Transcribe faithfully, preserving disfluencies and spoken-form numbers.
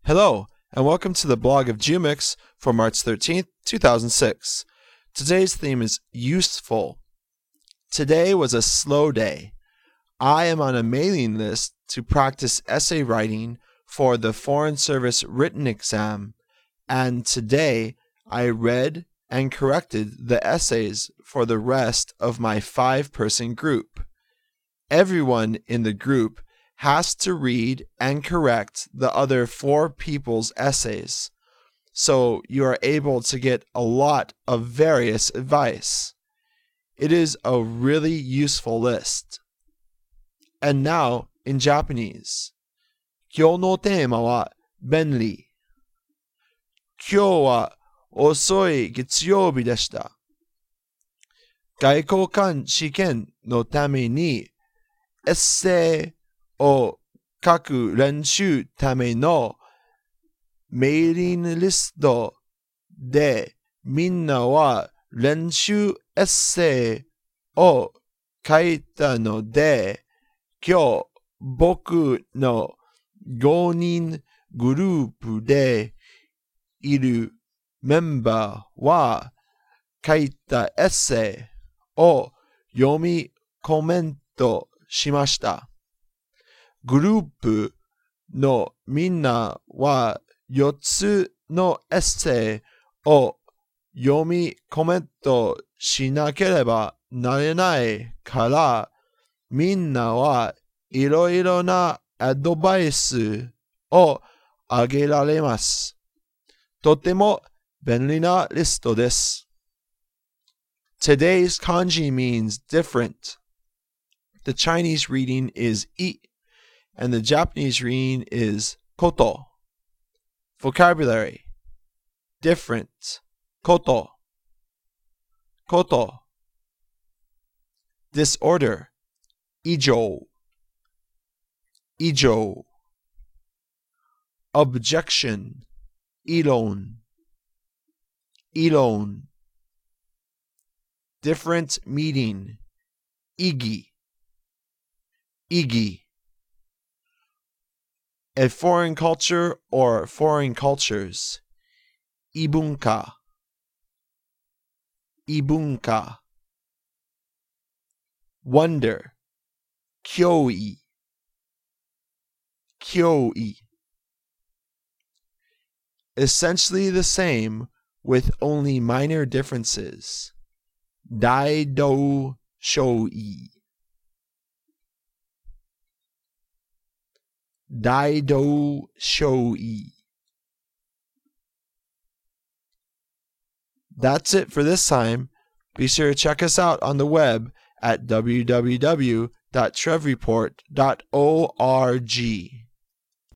Hello, and welcome to the blog of Geomix for March thirteenth, two thousand six. Today's theme is useful. Today was a slow day. I am on a mailing list to practice essay writing for the Foreign Service written exam, and today I read and corrected the essays for the rest of my five-person group. Everyone in the group has to read and correct the other four people's essays, so you are able to get a lot of various advice. It is a really useful list. And now in Japanese. 今日のテーマは便利。今日は遅い月曜日でした。外交官試験のためにエッセイを書く練習ためのメーリングリストでみんなは練習エッセイを書いたので、今日僕のごにんグループでいるメンバーは書いたエッセイを読みコメントしました。グループのみんなはよっつのエッセイを読みコメントしなければなれないから、みんなはいろいろなアドバイスをあげられます。とても便利なリストです。Today's kanji means different. The Chinese reading is i, and the Japanese reading is koto. Vocabulary: different, koto, koto. Disorder: ijou, ijou. Objection: iron, iron. Different meaning: igi, igi. A foreign culture or foreign cultures: ibunka, ibunka. Wonder: kyoi, kyoi. Essentially the same with only minor differences. Daidou shoi, Daidou shoi. That's it for this time. Be sure to check us out on the web at w w w dot trev report dot org.